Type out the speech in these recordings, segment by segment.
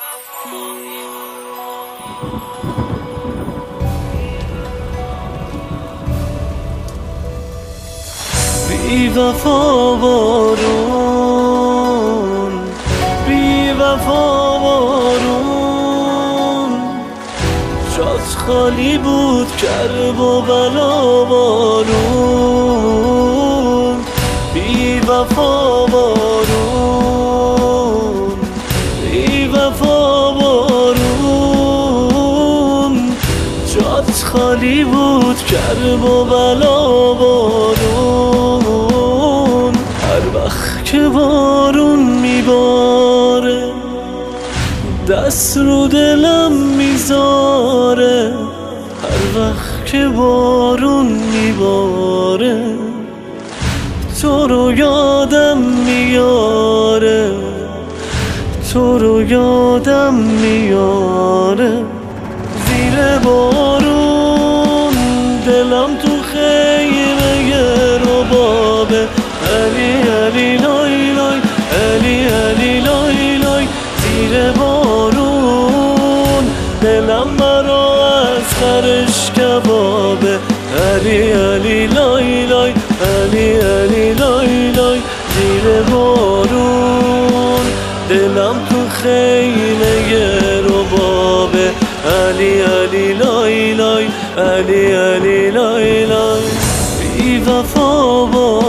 بی وفا بارون، بی وفا بارون، جات خالی بود کرب و بلا بارون. بی وفا بارون، بی وفا بارون، جات خالی بود کرب و بلا بارون. هر وقت که بارون میباره دست رو دلم میذاره، هر وقت که بارون میباره تو رو یادم میاره، تو رو یادم میاره. زیر بارون دلم تو خیمه ربابه، علی علی لای لای، علی علی لای لای. زیر بارون دلم مرا از خرش کبابه، علی علی لای لای، علی علی لای لای. زیر بارون دلم تو خیمه ربابه، علی علی لای لای، علی علی لای لای. بی وفا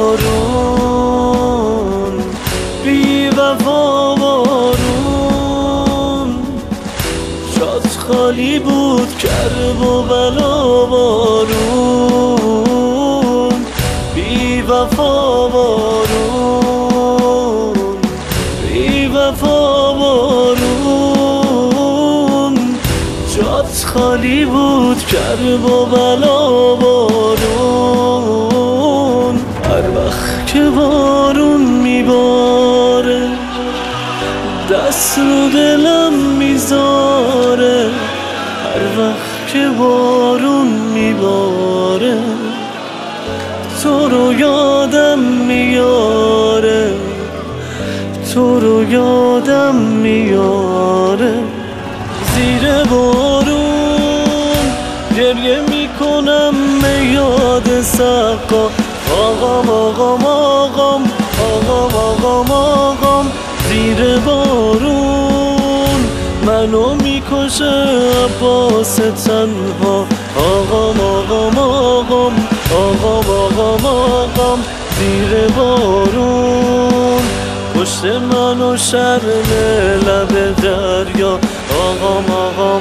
بارون، بی وفا بارون، جات خالی بود کرب و بلا بارون. بی وفا بارون، بی وفا بارون، جات خالی بود کرب و بلا بارون. هر وقت که بارون میباره دست رو دلم میذاره، هر وقت که بارون میباره تو رو یادم میاره، تو رو یادم میاره. زیر بارون گریه میکنم به یاد سقا، آقام آقام آقام، آقام آقام آقام. زیر بارون منو میکشه عباس تنها، آقام آقام آقام، آقام آقام آقام. زیر بارون پشت منو شرم لب دریا، آقام آقام.